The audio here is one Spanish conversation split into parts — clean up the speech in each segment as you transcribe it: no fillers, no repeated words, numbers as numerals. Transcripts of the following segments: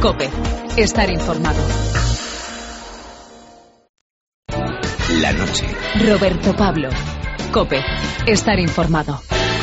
COPE. Estar informado. La noche. Roberto Pablo. COPE. Estar informado.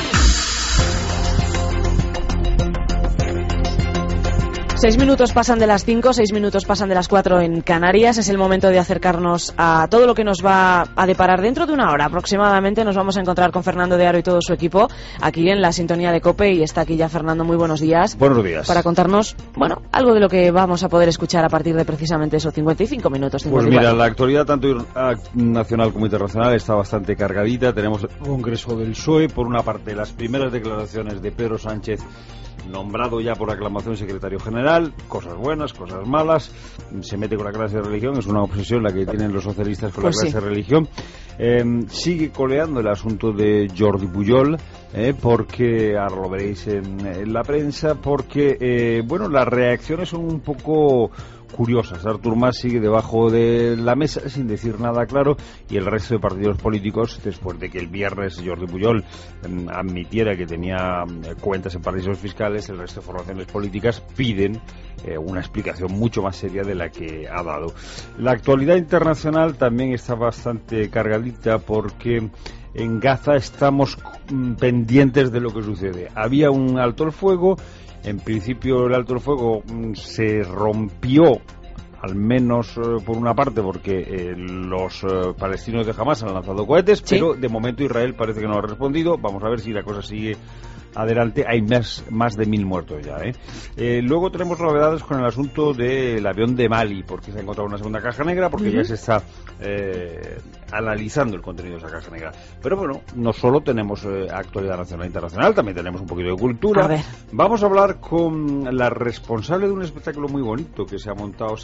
6 minutos pasan de las 5, 6 minutos pasan de las 4 en Canarias. Es el momento de acercarnos a todo lo que nos va a deparar dentro de una hora aproximadamente. Nos vamos a encontrar con Fernando de Aro y todo su equipo aquí en la sintonía de COPE. Y está aquí ya Fernando. Muy buenos días. Buenos días. Para contarnos, bueno, algo de lo que vamos a poder escuchar a partir de precisamente esos 55 minutos. 54. Pues mira, la actualidad tanto nacional como internacional está bastante cargadita. Tenemos el Congreso del PSOE. Por una parte, las primeras declaraciones de Pedro Sánchez, nombrado ya por aclamación secretario general, cosas buenas, cosas malas, se mete con la clase de religión, es una obsesión la que tienen los socialistas con la clase de religión. Sigue coleando el asunto de Jordi Pujol, porque, ahora lo veréis en la prensa, porque, bueno, las reacciones son un poco curiosas. Artur Mas sigue debajo de la mesa sin decir nada claro, y el resto de partidos políticos, después de que el viernes Jordi Pujol admitiera que tenía cuentas en paraísos fiscales, el resto de formaciones políticas piden una explicación mucho más seria de la que ha dado. La actualidad internacional también está bastante cargadita, porque en Gaza estamos pendientes de lo que sucede. Había un alto el fuego. En principio el alto el fuego se rompió, al menos por una parte, porque los palestinos de Hamas han lanzado cohetes, ¿sí? Pero de momento Israel parece que no ha respondido. Vamos a ver si la cosa sigue adelante. Hay más de 1000 muertos ya, Luego tenemos novedades con el asunto del avión de Mali, porque se ha encontrado una segunda caja negra, porque ya se está analizando el contenido de esa caja negra. Pero bueno, no solo tenemos actualidad nacional e internacional, también tenemos un poquito de cultura. Vamos a hablar con la responsable de un espectáculo muy bonito que se ha montado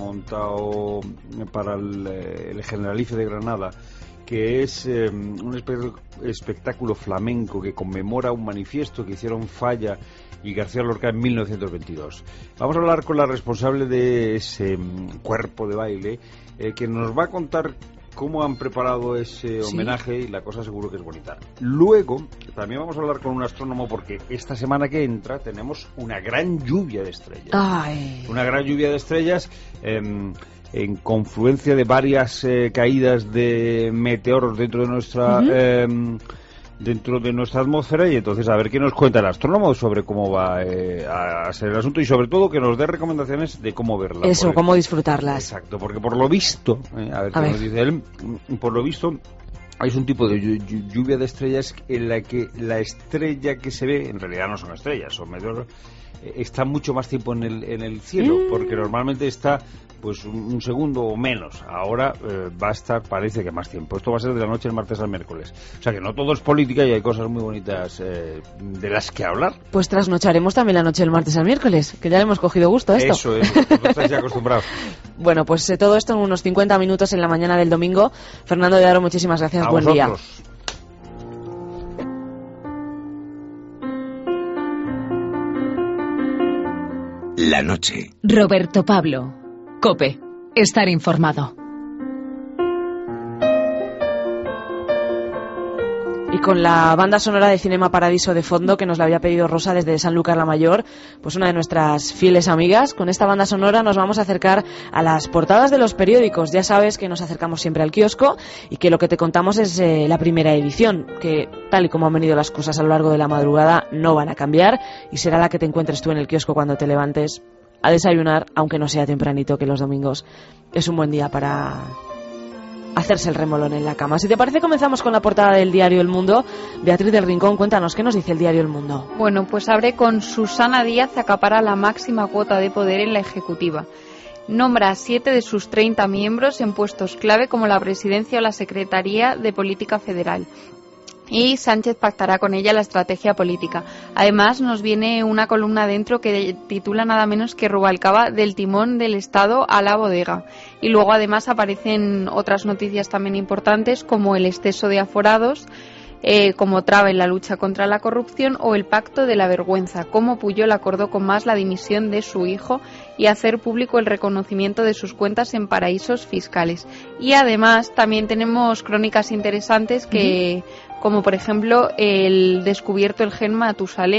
para el Generalife de Granada, que es un espectáculo flamenco que conmemora un manifiesto que hicieron Falla y García Lorca en 1922. Vamos a hablar con la responsable de ese cuerpo de baile, que nos va a contar cómo han preparado ese homenaje, y la cosa seguro que es bonita. Luego también vamos a hablar con un astrónomo, porque esta semana que entra tenemos una gran lluvia de estrellas. Una gran lluvia de estrellas en confluencia de varias caídas de meteoros dentro de nuestra atmósfera, y entonces a ver qué nos cuenta el astrónomo sobre cómo va a ser el asunto, y sobre todo que nos dé recomendaciones de cómo verlas. Eso, cómo disfrutarlas. Exacto, porque por lo visto, a ver qué nos dice él, por lo visto hay un tipo de lluvia de estrellas en la que la estrella que se ve, en realidad no son estrellas, son meteoros, está mucho más tiempo en el cielo, porque normalmente está pues un segundo o menos. Ahora va a estar, parece que más tiempo. Esto va a ser de la noche del martes al miércoles. O sea que no todo es política, y hay cosas muy bonitas de las que hablar. Pues trasnocharemos también la noche del martes al miércoles, que ya le hemos cogido gusto a esto. Eso es, no estáis ya acostumbrados. Bueno, pues todo esto en unos 50 minutos en la mañana del domingo. Fernando de Aro, muchísimas gracias. Buen día. La noche. Roberto Pablo. COPE. Estar informado. Y con la banda sonora de Cinema Paradiso de fondo, que nos la había pedido Rosa desde Sanlúcar la Mayor, pues una de nuestras fieles amigas. Con esta banda sonora nos vamos a acercar a las portadas de los periódicos. Ya sabes que nos acercamos siempre al kiosco, y que lo que te contamos es la primera edición, que tal y como han venido las cosas a lo largo de la madrugada no van a cambiar, y será la que te encuentres tú en el kiosco cuando te levantes a desayunar, aunque no sea tempranito, que los domingos es un buen día para hacerse el remolón en la cama. Si te parece, comenzamos con la portada del diario El Mundo. Beatriz del Rincón, cuéntanos, ¿qué nos dice el diario El Mundo? Bueno, pues abre con: Susana Díaz acapara la máxima cuota de poder en la Ejecutiva. Nombra a 7 de sus 30 miembros en puestos clave, como la presidencia o la Secretaría de Política Federal. Y Sánchez pactará con ella la estrategia política. Además, nos viene una columna dentro que titula nada menos que Rubalcaba del timón del Estado a la bodega. Y luego además aparecen otras noticias también importantes, como el exceso de aforados, como traba en la lucha contra la corrupción, o el pacto de la vergüenza, cómo Pujol acordó con Mas la dimisión de su hijo y hacer público el reconocimiento de sus cuentas en paraísos fiscales. Y además también tenemos crónicas interesantes que, como por ejemplo el descubierto el gen Matusalén,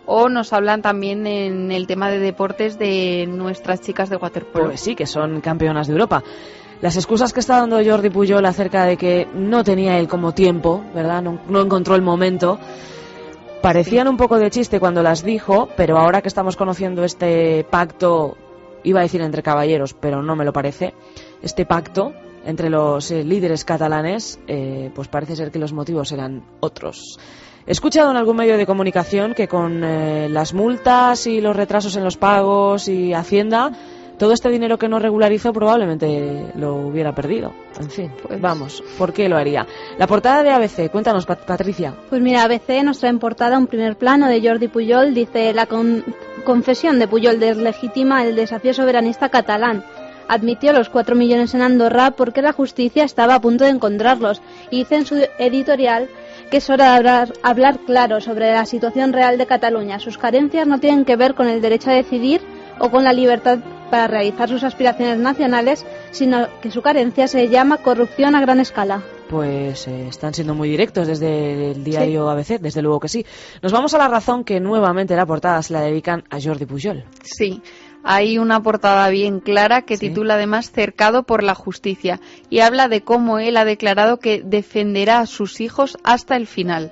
o nos hablan también en el tema de deportes de nuestras chicas de waterpolo. Pues sí, que son campeonas de Europa. Las excusas que está dando Jordi Pujol acerca de que no tenía él como tiempo, ¿verdad? No encontró el momento, parecían un poco de chiste cuando las dijo, pero ahora que estamos conociendo este pacto, iba a decir entre caballeros, pero no me lo parece, este pacto entre los líderes catalanes, pues parece ser que los motivos eran otros. He escuchado en algún medio de comunicación que con las multas y los retrasos en los pagos y Hacienda, todo este dinero que no regularizó probablemente lo hubiera perdido. En fin, pues vamos, ¿por qué lo haría? La portada de ABC, cuéntanos, Patricia. Pues mira, ABC nos trae en portada un primer plano de Jordi Pujol. Dice: la confesión de Pujol deslegitima el desafío soberanista catalán. Admitió los 4 millones en Andorra porque la justicia estaba a punto de encontrarlos. Y dice en su editorial que es hora de hablar claro sobre la situación real de Cataluña. Sus carencias no tienen que ver con el derecho a decidir o con la libertad para realizar sus aspiraciones nacionales, sino que su carencia se llama corrupción a gran escala. Pues están siendo muy directos desde el diario ABC, desde luego que sí. Nos vamos a La Razón, que nuevamente la portada se la dedican a Jordi Pujol. Sí. Hay una portada bien clara que titula además Cercado por la justicia y habla de cómo él ha declarado que defenderá a sus hijos hasta el final.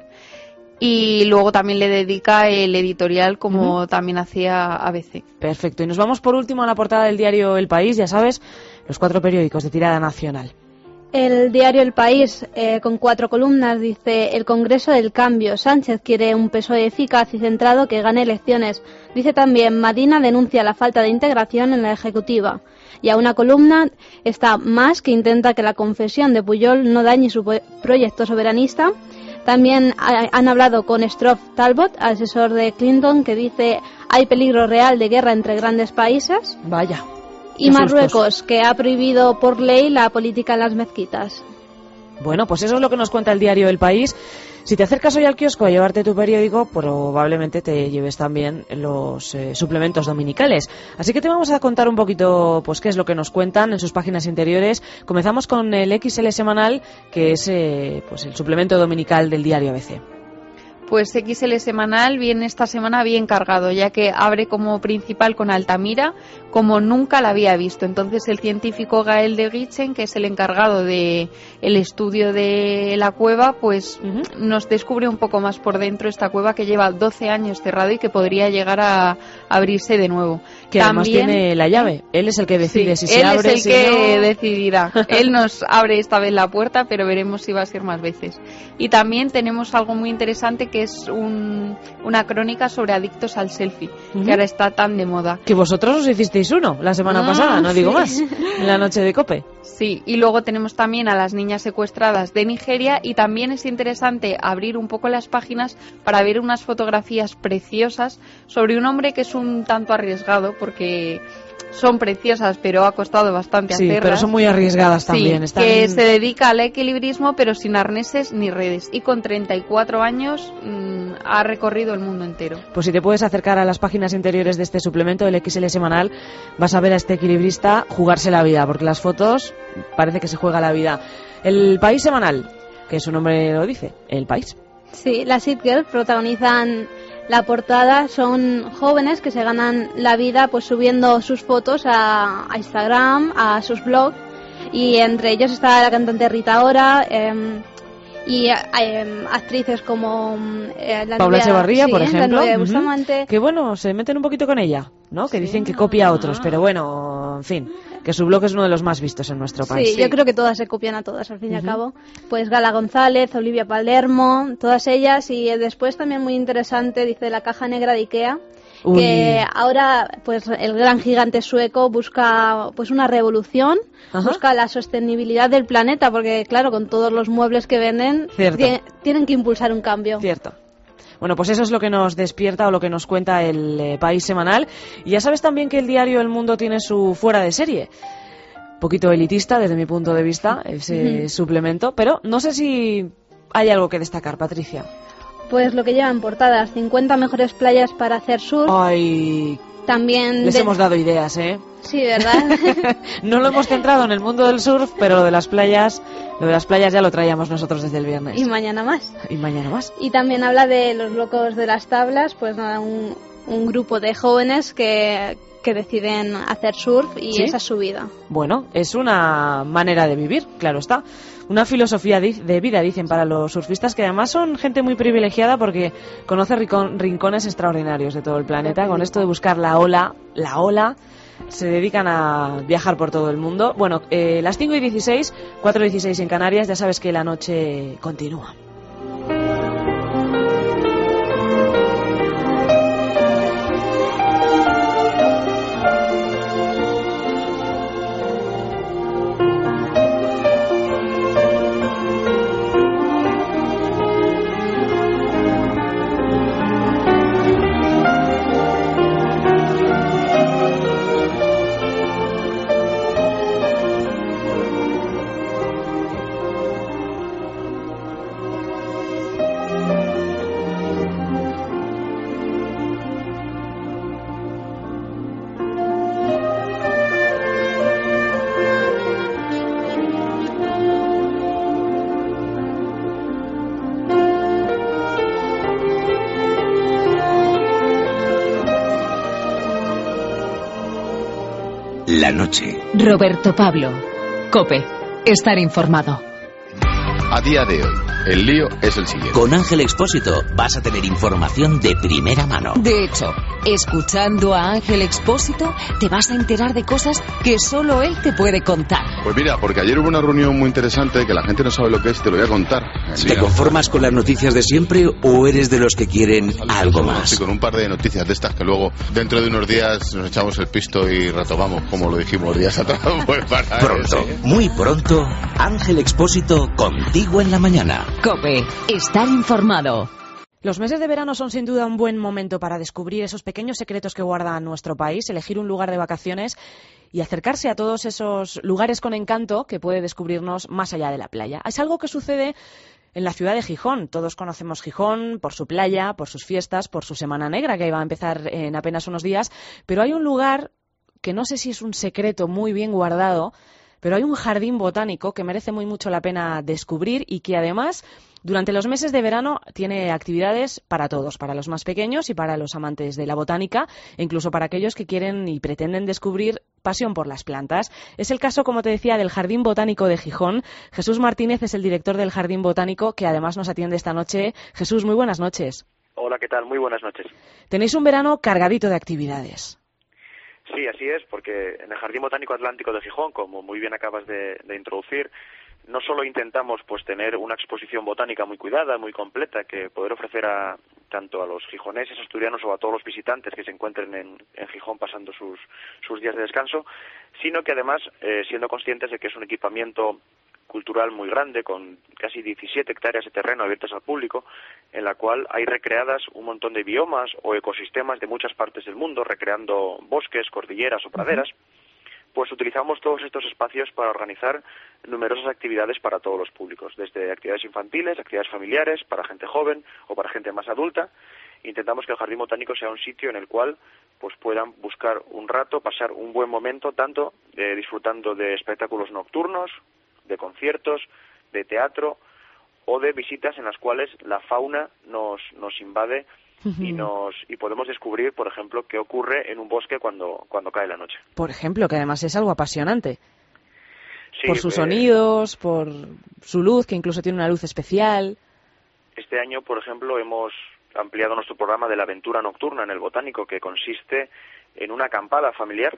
Y luego también le dedica el editorial como también hacía ABC. Perfecto. Y nos vamos por último a la portada del diario El País, ya sabes, los 4 periódicos de tirada nacional. El diario El País, con 4 columnas, dice: el Congreso del Cambio. Sánchez quiere un PSOE eficaz y centrado que gane elecciones. Dice también: Madina denuncia la falta de integración en la Ejecutiva. Y a una columna está Mas, que intenta que la confesión de Pujol no dañe su proyecto soberanista. También han hablado con Stroff Talbot, asesor de Clinton, que dice: hay peligro real de guerra entre grandes países. Vaya. Y Marruecos, que ha prohibido por ley la política en las mezquitas. Bueno, pues eso es lo que nos cuenta el diario El País. Si te acercas hoy al kiosco a llevarte tu periódico, probablemente te lleves también los suplementos dominicales. Así que te vamos a contar un poquito pues qué es lo que nos cuentan en sus páginas interiores. Comenzamos con el XL semanal, que es pues el suplemento dominical del diario ABC. Pues XL semanal viene esta semana bien cargado, ya que abre como principal con Altamira, como nunca la había visto. Entonces el científico Gael de Guichen, que es el encargado de el estudio de la cueva, pues nos descubre un poco más por dentro esta cueva que lleva 12 años cerrado y que podría llegar a abrirse de nuevo. Que además tiene la llave. Él es el que decide si se abre. Él es el que decidirá. Él nos abre esta vez la puerta, pero veremos si va a ser más veces. Y también tenemos algo muy interesante, que es una crónica sobre adictos al selfie, que ahora está tan de moda. Que vosotros os hicisteis uno la semana pasada, no digo más, en la noche de COPE. Sí, y luego tenemos también a las niñas secuestradas de Nigeria, y también es interesante abrir un poco las páginas para ver unas fotografías preciosas sobre un hombre que es un tanto arriesgado, porque son preciosas, pero ha costado bastante hacerlas. Sí, pero son muy arriesgadas también. Sí, que se dedica al equilibrismo, pero sin arneses ni redes. Y con 34 años ha recorrido el mundo entero. Pues si te puedes acercar a las páginas interiores de este suplemento del XL semanal, vas a ver a este equilibrista jugarse la vida, porque las fotos parece que se juega la vida. El País semanal, que su nombre lo dice, El País. Sí, las It Girls protagonizan la portada. Son jóvenes que se ganan la vida pues subiendo sus fotos a Instagram, a sus blogs, y entre ellos está la cantante Rita Ora y actrices como la Paula Echevarría, por ejemplo, que bueno, se meten un poquito con ella, ¿no? Que dicen que copia a otros, pero bueno, en fin, que su blog es uno de los más vistos en nuestro país. Sí, yo creo que todas se copian a todas, al fin y al cabo. Pues Gala González, Olivia Palermo, todas ellas. Y después también muy interesante, dice La Caja Negra de Ikea, que ahora pues el gran gigante sueco busca pues una revolución, busca la sostenibilidad del planeta, porque claro, con todos los muebles que venden tienen que impulsar un cambio. Cierto. Bueno, pues eso es lo que nos despierta o lo que nos cuenta el País semanal. Y ya sabes también que el diario El Mundo tiene su fuera de serie. Un poquito elitista desde mi punto de vista, ese suplemento, pero no sé si hay algo que destacar, Patricia. Pues lo que lleva en portadas: 50 mejores playas para hacer surf. ¡Ay, También Les hemos dado ideas, ¿eh? Sí, ¿verdad? No lo hemos centrado en el mundo del surf, pero lo de las playas ya lo traíamos nosotros desde el viernes. Y mañana más. Y mañana más. Y también habla de los locos de las tablas, pues nada, un grupo de jóvenes que deciden hacer surf y ¿Sí? esa es su vida. Bueno, es una manera de vivir, claro está. Una filosofía de vida, dicen, para los surfistas, que además son gente muy privilegiada porque conoce rincones extraordinarios de todo el planeta. Con esto de buscar la ola, se dedican a viajar por todo el mundo. Bueno, las 5:16, 4:16 en Canarias, ya sabes que la noche continúa. La noche. Roberto Pablo. COPE. Estar informado. A día de hoy, el lío es el siguiente. Con Ángel Expósito vas a tener información de primera mano. De hecho, escuchando a Ángel Expósito te vas a enterar de cosas que solo él te puede contar. Pues mira, porque ayer hubo una reunión muy interesante que la gente no sabe lo que es, te lo voy a contar. ¿Te conformas con las noticias de siempre o eres de los que quieren algo más? Sí, con un par de noticias de estas que luego dentro de unos días nos echamos el pisto y retomamos, como lo dijimos días atrás. Pues para pronto, eso. muy pronto, Ángel Expósito contigo en la mañana. COPE. Estar informado. Los meses de verano son sin duda un buen momento para descubrir esos pequeños secretos que guarda nuestro país, elegir un lugar de vacaciones y acercarse a todos esos lugares con encanto que puede descubrirnos más allá de la playa. Es algo que sucede en la ciudad de Gijón. Todos conocemos Gijón por su playa, por sus fiestas, por su Semana Negra, que va a empezar en apenas unos días. Pero hay un lugar que no sé si es un secreto muy bien guardado, pero hay un jardín botánico que merece muy mucho la pena descubrir y que además durante los meses de verano tiene actividades para todos, para los más pequeños y para los amantes de la botánica, e incluso para aquellos que quieren y pretenden descubrir pasión por las plantas. Es el caso, como te decía, del Jardín Botánico de Gijón. Jesús Martínez es el director del Jardín Botánico, que además nos atiende esta noche. Jesús, muy buenas noches. Hola, ¿qué tal? Muy buenas noches. Tenéis un verano cargadito de actividades. Sí, así es, porque en el Jardín Botánico Atlántico de Gijón, como muy bien acabas de introducir, no solo intentamos pues tener una exposición botánica muy cuidada, muy completa, que poder ofrecer tanto a los gijoneses, asturianos o a todos los visitantes que se encuentren en Gijón pasando sus días de descanso, sino que además, siendo conscientes de que es un equipamiento cultural muy grande, con casi 17 hectáreas de terreno abiertas al público, en la cual hay recreadas un montón de biomas o ecosistemas de muchas partes del mundo, recreando bosques, cordilleras o praderas, pues utilizamos todos estos espacios para organizar numerosas actividades para todos los públicos, desde actividades infantiles, actividades familiares, para gente joven o para gente más adulta. Intentamos que el Jardín Botánico sea un sitio en el cual pues puedan buscar un rato, pasar un buen momento, tanto disfrutando de espectáculos nocturnos, de conciertos, de teatro o de visitas en las cuales la fauna nos invade y podemos descubrir, por ejemplo, qué ocurre en un bosque cuando cae la noche. Por ejemplo, que además es algo apasionante. Sí, por sus sonidos, por su luz, que incluso tiene una luz especial. Este año, por ejemplo, hemos ampliado nuestro programa de la aventura nocturna en el Botánico, que consiste en una acampada familiar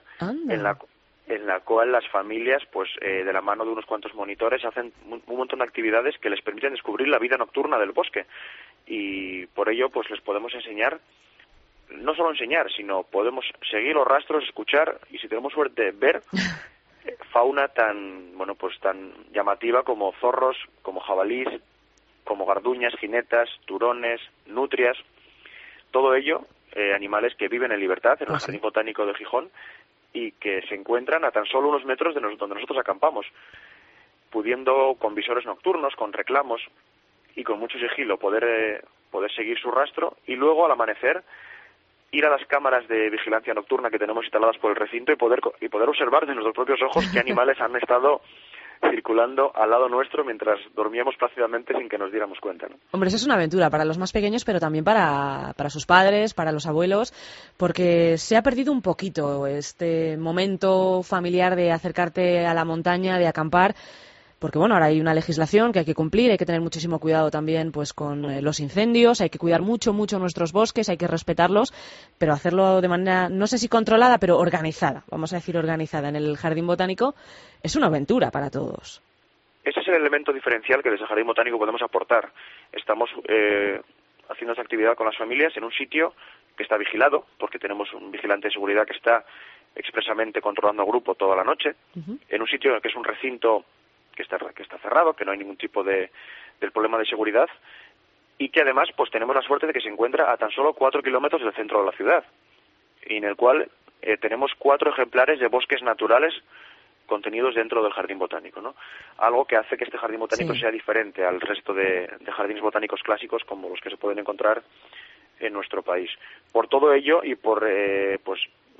en la cual las familias, pues de la mano de unos cuantos monitores, hacen un montón de actividades que les permiten descubrir la vida nocturna del bosque. Y por ello, pues les podemos enseñar, no solo enseñar, sino podemos seguir los rastros, escuchar y, si tenemos suerte, ver fauna tan llamativa como zorros, como jabalís, como garduñas, jinetas, turones, nutrias, todo ello, animales que viven en libertad en el Jardín Botánico de Gijón y que se encuentran a tan solo unos metros de donde nosotros acampamos, pudiendo con visores nocturnos, con reclamos y con mucho sigilo poder seguir su rastro, y luego al amanecer ir a las cámaras de vigilancia nocturna que tenemos instaladas por el recinto y poder observar de nuestros propios ojos qué animales han estado circulando al lado nuestro mientras dormíamos plácidamente sin que nos diéramos cuenta, ¿no? Hombre, eso es una aventura para los más pequeños, pero también para sus padres, para los abuelos, porque se ha perdido un poquito este momento familiar de acercarte a la montaña, de acampar. Porque bueno, ahora hay una legislación que hay que cumplir, hay que tener muchísimo cuidado también pues con los incendios, hay que cuidar mucho nuestros bosques, hay que respetarlos, pero hacerlo de manera, no sé si controlada, pero organizada, vamos a decir organizada en el Jardín Botánico, es una aventura para todos. Ese es el elemento diferencial que desde el Jardín Botánico podemos aportar. Estamos haciendo esta actividad con las familias en un sitio que está vigilado, porque tenemos un vigilante de seguridad que está expresamente controlando al grupo toda la noche, en un sitio que es un recinto que está cerrado, que no hay ningún tipo del problema de seguridad, y que además pues tenemos la suerte de que se encuentra a tan solo 4 kilómetros del centro de la ciudad, y en el cual tenemos 4 ejemplares de bosques naturales contenidos dentro del Jardín Botánico, ¿no? Algo que hace que este Jardín Botánico sea diferente al resto de jardines botánicos clásicos como los que se pueden encontrar en nuestro país. Por todo ello y por pues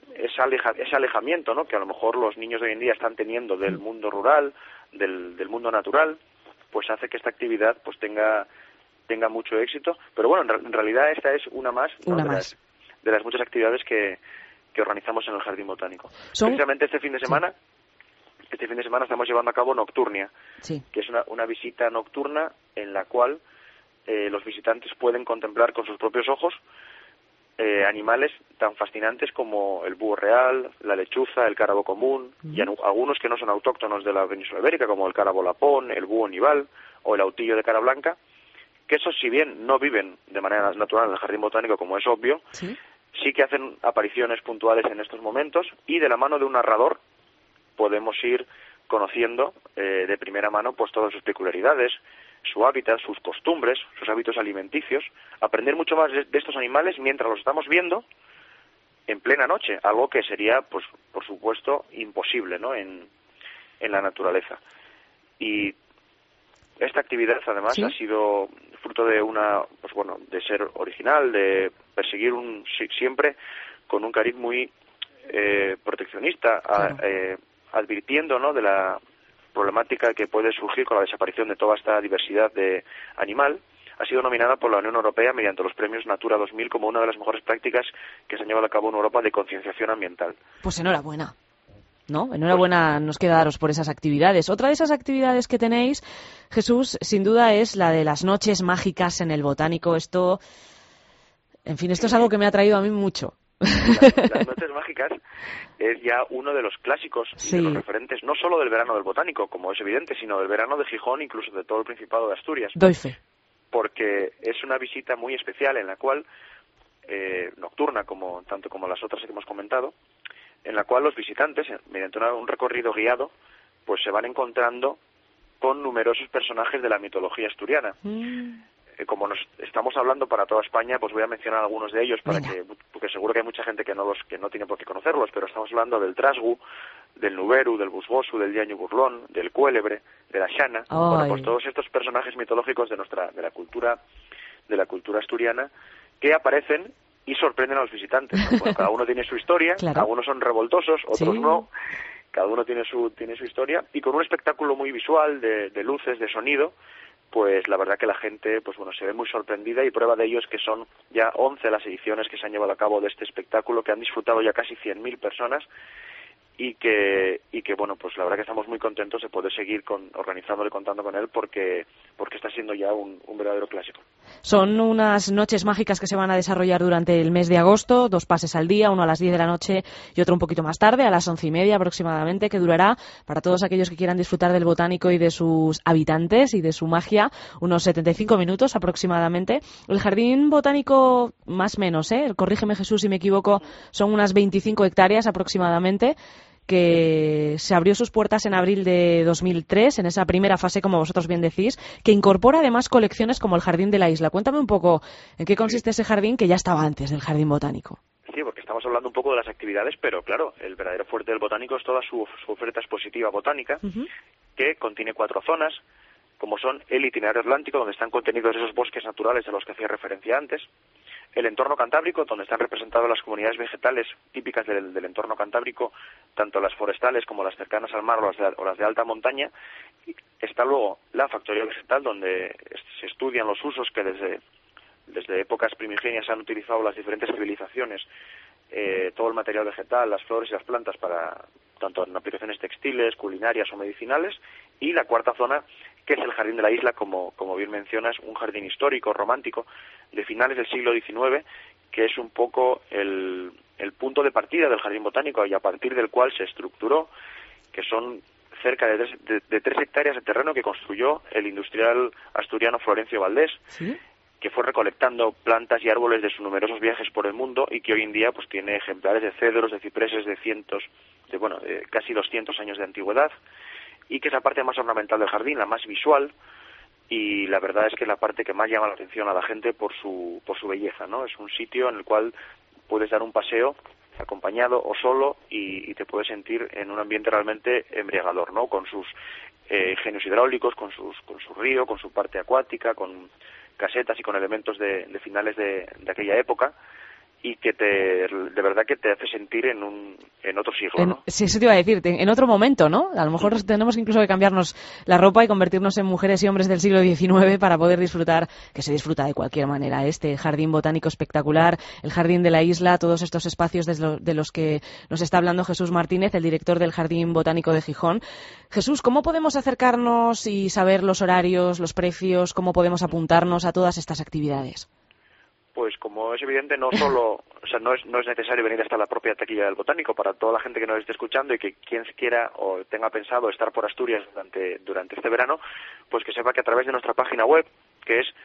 ese alejamiento, ¿no?, que a lo mejor los niños de hoy en día están teniendo del mundo rural, del mundo natural, pues hace que esta actividad pues tenga mucho éxito. Pero bueno, en realidad esta es una más, ¿no?, de las muchas actividades que organizamos en el Jardín Botánico. Precisamente este fin de semana estamos llevando a cabo Nocturnia, que es una visita nocturna en la cual los visitantes pueden contemplar con sus propios ojos animales tan fascinantes como el búho real, la lechuza, el cárabo común, y algunos que no son autóctonos de la península ibérica, como el cárabo lapón, el búho nival o el autillo de cara blanca, que esos, si bien no viven de manera natural en el Jardín Botánico, como es obvio, sí que hacen apariciones puntuales en estos momentos, y de la mano de un narrador podemos ir conociendo de primera mano pues todas sus peculiaridades, su hábitat, sus costumbres, sus hábitos alimenticios, aprender mucho más de estos animales mientras los estamos viendo en plena noche, algo que sería, pues, por supuesto, imposible, ¿no?, en la naturaleza. Y esta actividad, además, ha sido fruto de de ser original, de perseguir siempre con un cariz muy proteccionista, advirtiendo, ¿no?, de la problemática que puede surgir con la desaparición de toda esta diversidad de animal. Ha sido nominada por la Unión Europea mediante los premios Natura 2000 como una de las mejores prácticas que se han llevado a cabo en Europa de concienciación ambiental. Pues enhorabuena, ¿no? Enhorabuena nos queda daros por esas actividades. Otra de esas actividades que tenéis, Jesús, sin duda es la de las noches mágicas en el Botánico. Esto es algo que me ha traído a mí mucho. Las noches mágicas es ya uno de los clásicos y de los referentes, no solo del verano del Botánico, como es evidente, sino del verano de Gijón, incluso de todo el Principado de Asturias. Doy fe. Porque es una visita muy especial en la cual, nocturna, tanto como las otras que hemos comentado, en la cual los visitantes, mediante un recorrido guiado, pues se van encontrando con numerosos personajes de la mitología asturiana. Como nos estamos hablando para toda España, pues voy a mencionar algunos de ellos porque seguro que hay mucha gente que no tiene por qué conocerlos, pero estamos hablando del Trasgu, del Nuberu, del Busbosu, del Diaño Burlón, del Cuélebre, de la Xana. Bueno, pues todos estos personajes mitológicos de la cultura asturiana que aparecen y sorprenden a los visitantes, ¿no? Bueno, cada uno tiene su historia, algunos son revoltosos, otros no. Cada uno tiene su historia, y con un espectáculo muy visual de luces, de sonido, pues la verdad que la gente se ve muy sorprendida, y prueba de ello es que son ya 11 las ediciones que se han llevado a cabo de este espectáculo, que han disfrutado ya casi 100.000 personas, y que pues la verdad que estamos muy contentos de poder seguir organizándolo y contando con él, porque está siendo ya un verdadero clásico. Son unas noches mágicas que se van a desarrollar durante el mes de agosto, 2 pases al día, uno a las 10 de la noche y otro un poquito más tarde, a las 11:30 aproximadamente, que durará, para todos aquellos que quieran disfrutar del Botánico y de sus habitantes y de su magia, unos 75 minutos aproximadamente. El Jardín Botánico, más o menos, corrígeme Jesús si me equivoco, son unas 25 hectáreas aproximadamente, que se abrió sus puertas en abril de 2003, en esa primera fase, como vosotros bien decís, que incorpora además colecciones como el Jardín de la Isla. Cuéntame un poco en qué consiste ese jardín que ya estaba antes del Jardín Botánico. Sí, porque estamos hablando un poco de las actividades, pero claro, el verdadero fuerte del Botánico es toda su oferta expositiva botánica, que contiene 4 zonas, como son el itinerario atlántico, donde están contenidos esos bosques naturales a los que hacía referencia antes, el entorno cantábrico, donde están representadas las comunidades vegetales típicas del entorno cantábrico, tanto las forestales como las cercanas al mar o las de alta montaña. Está luego la factoría vegetal, donde se estudian los usos que desde épocas primigenias han utilizado las diferentes civilizaciones, todo el material vegetal, las flores y las plantas, para tanto en aplicaciones textiles, culinarias o medicinales. Y la cuarta zona, que es el Jardín de la Isla, como bien mencionas, un jardín histórico, romántico, de finales del siglo XIX, que es un poco el punto de partida del Jardín Botánico y a partir del cual se estructuró, que son cerca de 3 hectáreas de terreno que construyó el industrial asturiano Florencio Valdés, ¿sí?, que fue recolectando plantas y árboles de sus numerosos viajes por el mundo y que hoy en día pues tiene ejemplares de cedros, de cipreses de casi 200 años de antigüedad, y que es la parte más ornamental del jardín, la más visual, y la verdad es que es la parte que más llama la atención a la gente por su belleza, ¿no? Es un sitio en el cual puedes dar un paseo acompañado o solo y te puedes sentir en un ambiente realmente embriagador, ¿no? Con sus ingenios hidráulicos, con su río, con su parte acuática, con casetas y con elementos de finales de aquella época, y que de verdad que te hace sentir en otro siglo, ¿no? Sí, eso te iba a decir, en otro momento, ¿no? A lo mejor tenemos incluso que cambiarnos la ropa y convertirnos en mujeres y hombres del siglo XIX para poder disfrutar, que se disfruta de cualquier manera, este jardín botánico espectacular, el Jardín de la Isla, todos estos espacios de los que nos está hablando Jesús Martínez, el director del Jardín Botánico de Gijón. Jesús, ¿cómo podemos acercarnos y saber los horarios, los precios, cómo podemos apuntarnos a todas estas actividades? Pues como es evidente, no es necesario venir hasta la propia taquilla del Botánico. Para toda la gente que nos esté escuchando y que quien quiera o tenga pensado estar por Asturias durante este verano, pues que sepa que a través de nuestra página web, que es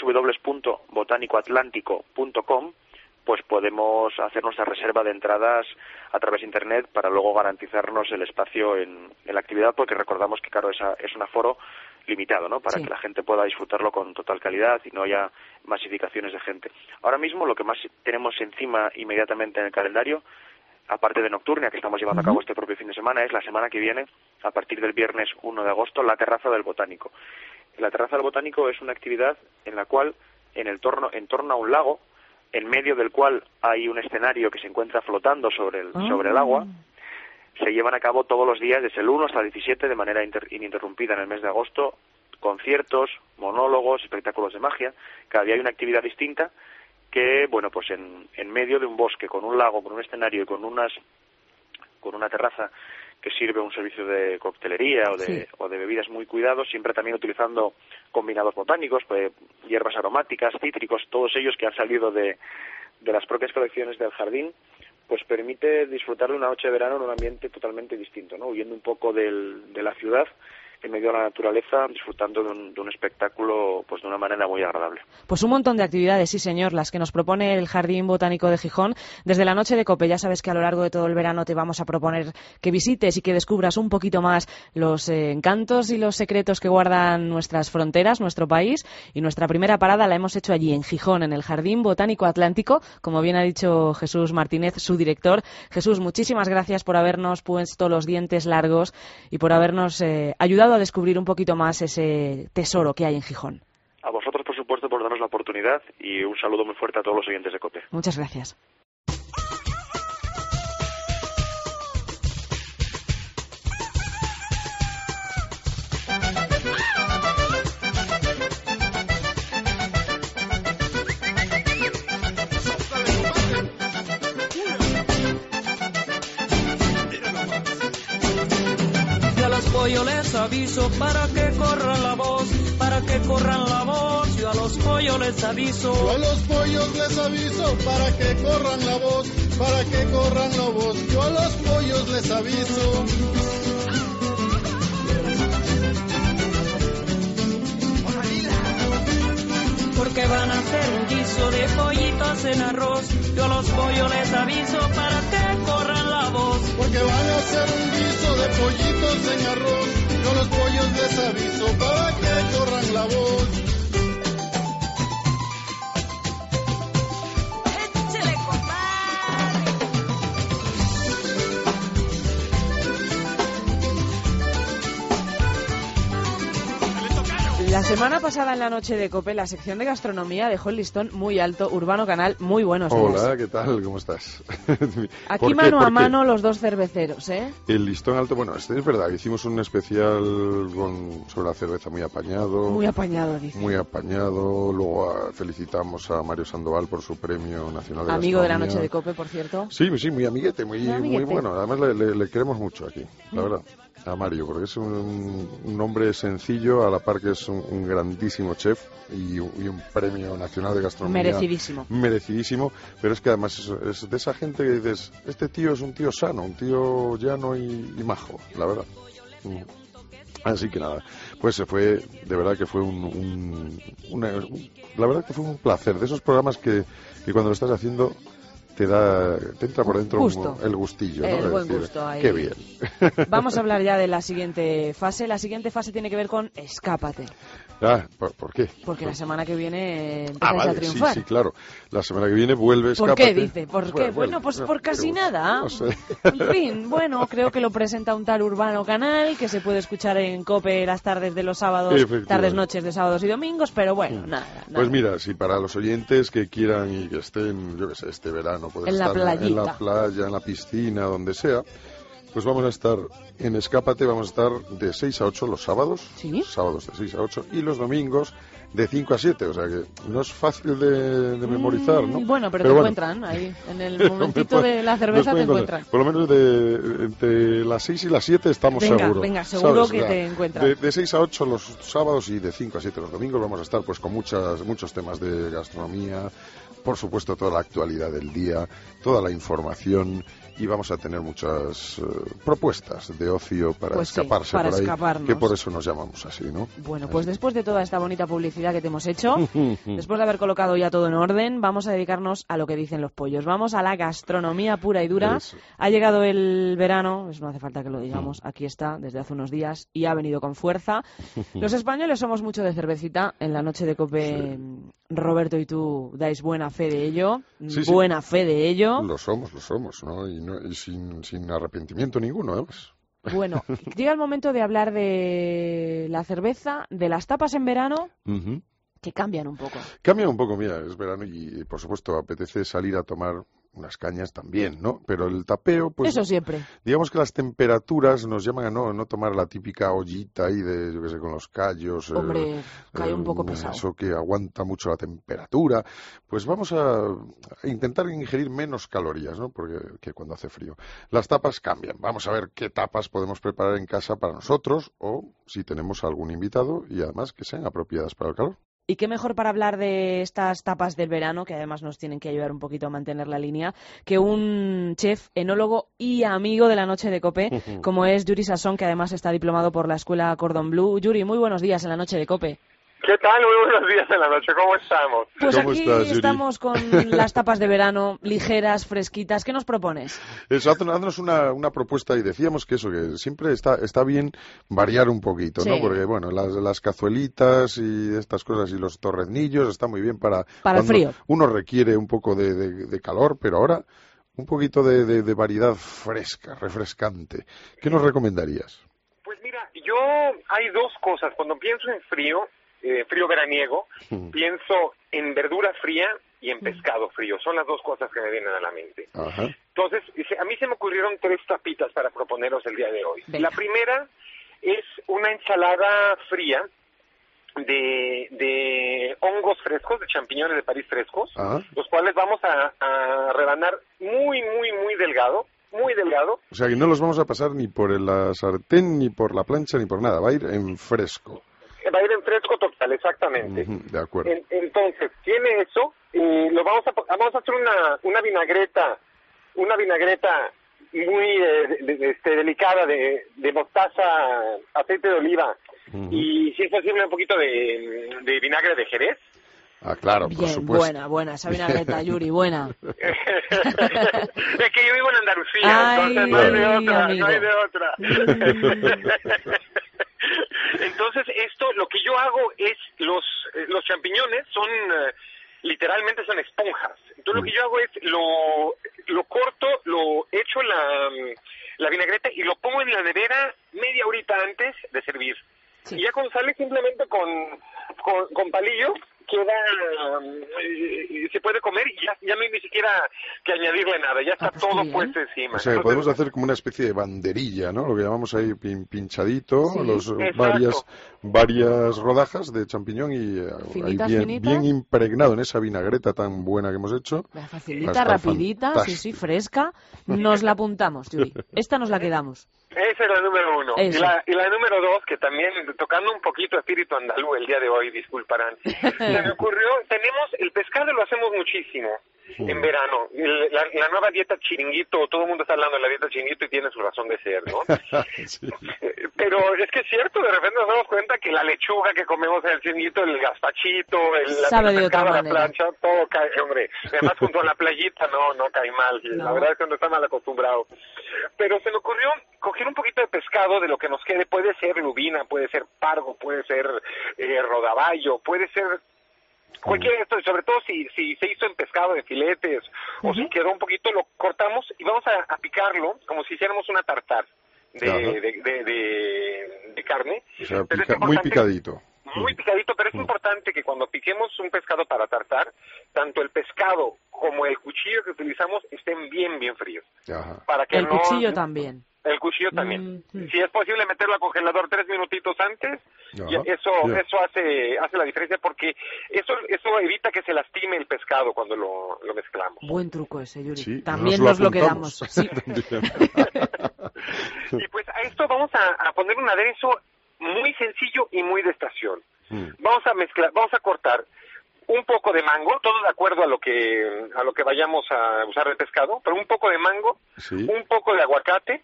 www.botanicoatlántico.com, pues podemos hacer nuestra reserva de entradas a través de Internet para luego garantizarnos el espacio en la actividad, porque recordamos que, claro, es un aforo limitado, ¿no? Para que la gente pueda disfrutarlo con total calidad y no haya masificaciones de gente. Ahora mismo lo que más tenemos encima inmediatamente en el calendario, aparte de Nocturnia, que estamos llevando a cabo este propio fin de semana, es la semana que viene, a partir del viernes 1 de agosto, la Terraza del Botánico. La Terraza del Botánico es una actividad en la cual, en torno a un lago, en medio del cual hay un escenario que se encuentra flotando sobre el agua, se llevan a cabo todos los días, desde el 1 hasta el 17, de manera ininterrumpida en el mes de agosto, conciertos, monólogos, espectáculos de magia. Cada día hay una actividad distinta que, bueno, pues en medio de un bosque, con un lago, con un escenario y con una terraza que sirve un servicio de coctelería o de bebidas muy cuidados, siempre también utilizando combinados botánicos, pues, hierbas aromáticas, cítricos, todos ellos que han salido de las propias colecciones del jardín, pues permite disfrutar de una noche de verano en un ambiente totalmente distinto, ¿no? Huyendo un poco de la ciudad, en medio de la naturaleza, disfrutando de un espectáculo pues de una manera muy agradable. Pues un montón de actividades, sí señor, las que nos propone el Jardín Botánico de Gijón. Desde la noche de Cope, ya sabes que a lo largo de todo el verano te vamos a proponer que visites y que descubras un poquito más los encantos y los secretos que guardan nuestras fronteras, nuestro país, y nuestra primera parada la hemos hecho allí, en Gijón, en el Jardín Botánico Atlántico, como bien ha dicho Jesús Martínez, su director. Jesús, muchísimas gracias por habernos puesto los dientes largos y por habernos ayudado a descubrir un poquito más ese tesoro que hay en Gijón. A vosotros, por supuesto, por darnos la oportunidad, y un saludo muy fuerte a todos los oyentes de COPE. Muchas gracias. Yo les aviso para que corran la voz, para que corran la voz. Yo a los pollos les aviso. Yo a los pollos les aviso para que corran la voz, para que corran la voz. Yo a los pollos les aviso. Porque van a hacer un guiso de pollitos en arroz. Yo a los pollos les aviso para que corran la voz. Porque van a hacer un guiso de pollitos en arroz. Yo a los pollos les aviso para que corran la voz. ¡Échale, compadre! La semana pasada en la noche de COPE, la sección de gastronomía dejó el listón muy alto. Urbano Canal, muy buenos días. Hola, ¿qué tal? ¿Cómo estás? Aquí mano a mano los dos cerveceros, ¿eh? El listón alto, bueno, es verdad, hicimos un especial sobre la cerveza muy apañado. Muy apañado, dice. Muy apañado. Luego felicitamos a Mario Sandoval por su premio nacional de Amigo gastronomía. de la noche de COPE, por cierto. Sí, muy amiguete, muy bueno. Además le queremos mucho aquí, la verdad. A Mario, porque es un hombre sencillo, a la par que es un grandísimo chef y un premio nacional de gastronomía. Merecidísimo, pero es que además es de esa gente que dices, este tío es un tío sano, un tío llano y majo, la verdad. Así que nada, pues de verdad que fue la verdad que fue un placer, de esos programas que cuando lo estás haciendo te entra por dentro el gustillo, ¿no? El buen gusto ahí. Qué bien. Vamos a hablar ya de la siguiente fase. La siguiente fase tiene que ver con Escápate. ¿Por qué? Porque la semana que viene empiezas a triunfar. Sí, claro. La semana que viene vuelve Escápate. ¿Por qué, dice? ¿Por qué? Bueno, pues por casi nada. No sé. En fin, bueno, creo que lo presenta un tal Urbano Canal, que se puede escuchar en COPE las tardes de los sábados, tardes-noches de sábados y domingos, pero bueno, nada. Pues mira, si para los oyentes que quieran y que estén, yo qué sé, este verano, pueden estar en la playa, en la piscina, donde sea, pues vamos a estar en Escápate, vamos a estar de 6 a 8 los sábados, ¿sí? Sábados de 6 a 8, y los domingos de 5 a 7, o sea que no es fácil de memorizar, ¿no? Bueno, pero te encuentran ahí, en el momentito de la cerveza te encuentran. Por lo menos entre las 6 y las 7 estamos seguros. Venga, seguro que te encuentran. De 6 a 8 los sábados y de 5 a 7 los domingos vamos a estar pues con muchos temas de gastronomía, por supuesto toda la actualidad del día, toda la información, y vamos a tener muchas propuestas de ocio para escaparse por ahí, escaparnos. Que por eso nos llamamos así, ¿no? Bueno, pues después de toda esta bonita publicidad que te hemos hecho, después de haber colocado ya todo en orden, vamos a dedicarnos a lo que dicen los pollos. Vamos a la gastronomía pura y dura. Eso. Ha llegado el verano, eso no hace falta que lo digamos, aquí está desde hace unos días y ha venido con fuerza. Los españoles somos mucho de cervecita. En la noche de COPE, sí. Roberto y tú dais buena fe de ello. Sí, buena fe de ello. Lo somos, ¿no? Y sin arrepentimiento ninguno, además. Bueno, llega el momento de hablar de la cerveza, de las tapas en verano, que cambian un poco. Cambian un poco, mira, es verano y por supuesto apetece salir a tomar unas cañas también, ¿no? Pero el tapeo, pues... Eso siempre. Digamos que las temperaturas nos llaman a no tomar la típica ollita ahí de, yo qué sé, con los callos. Hombre, cae un poco pesado. Eso que aguanta mucho la temperatura. Pues vamos a intentar ingerir menos calorías, ¿no? Porque que cuando hace frío. Las tapas cambian. Vamos a ver qué tapas podemos preparar en casa para nosotros o si tenemos algún invitado y además que sean apropiadas para el calor. Y qué mejor para hablar de estas tapas del verano, que además nos tienen que ayudar un poquito a mantener la línea, que un chef, enólogo y amigo de la noche de COPE, como es Yuri Sasson, que además está diplomado por la escuela Cordon Bleu. Yuri, muy buenos días en la noche de COPE. ¿Qué tal? Muy buenos días en la noche. ¿Cómo estamos? Pues ¿Cómo aquí estás, Yuri? Estamos con las tapas de verano, ligeras, fresquitas. ¿Qué nos propones? Eso, haznos una propuesta y decíamos que eso, que siempre está bien variar un poquito, sí. ¿no? Porque, bueno, las cazuelitas y estas cosas y los torreznillos está muy bien para el frío. Uno requiere un poco de calor, pero ahora un poquito de variedad fresca, refrescante. ¿Qué nos recomendarías? Pues mira, hay dos cosas. Cuando pienso en frío veraniego, pienso en verdura fría y en pescado frío. Son las dos cosas que me vienen a la mente. Ajá. Entonces, a mí se me ocurrieron 3 tapitas para proponeros el día de hoy. Venga. La primera es una ensalada fría de hongos frescos, de champiñones de París frescos, los cuales vamos a rebanar muy, muy, muy delgado. Muy delgado. O sea, que no los vamos a pasar ni por la sartén, ni por la plancha, ni por nada. Va a ir en fresco. Va a ir en fresco total, exactamente. De acuerdo. Entonces, tiene eso. Lo vamos a hacer una vinagreta muy delicada de mostaza, aceite de oliva y, si es posible, un poquito de vinagre de Jerez. Ah, claro, bien, por supuesto. Buena, esa vinagreta, Yuri, buena. Es que yo vivo en Andalucía, ay, entonces no hay de otra. Entonces, lo que yo hago es, los champiñones literalmente son esponjas. Entonces, lo que yo hago es, lo corto, lo echo la vinagreta y lo pongo en la nevera media horita antes de servir. Y ya cuando sale simplemente con palillo, queda, se puede comer y ya no hay ni siquiera que añadirle nada, ya está todo puesto encima. O sea, que podemos hacer como una especie de banderilla, ¿no? Lo que llamamos ahí pinchadito, varias rodajas de champiñón y ahí bien impregnado en esa vinagreta tan buena que hemos hecho. Facilita, rapidita, sí, fresca. Nos la apuntamos, Yuri. Esta nos la quedamos. Esa es la número 1. Y la número 2, que también, tocando un poquito espíritu andaluz el día de hoy, disculparán, se me ocurrió, tenemos, el pescado lo hacemos muchísimo en verano. La nueva dieta chiringuito, todo el mundo está hablando de la dieta chiringuito y tiene su razón de ser, ¿no? Pero es que es cierto, de repente nos damos cuenta que la lechuga que comemos en el chiringuito, el gazpachito, la pescado a la plancha, todo cae, hombre. Además, junto a la playita no cae mal. No. La verdad es que no está mal acostumbrado. Pero se me ocurrió coger un poquito de pescado de lo que nos quede. Puede ser lubina, puede ser pargo, puede ser rodaballo, puede ser cualquiera de estos, sobre todo si se hizo en pescado de filetes o si quedó un poquito, lo cortamos y vamos a picarlo como si hiciéramos una tartar de carne. O sea, muy picadito. Muy picadito, pero es importante que cuando piquemos un pescado para tartar, tanto el pescado como el cuchillo que utilizamos estén bien fríos. Para que cuchillo también. El cuchillo también. Si es posible meterlo al congelador 3 minutitos antes, eso hace la diferencia, porque eso evita que se lastime el pescado cuando lo mezclamos. Buen truco ese, Yuri. Sí, también nos lo quedamos. Sí. Y pues a esto vamos a poner un aderezo muy sencillo y muy de estación. Vamos a cortar un poco de mango, todo de acuerdo a lo que vayamos a usar de pescado, pero un poco de mango, un poco de aguacate,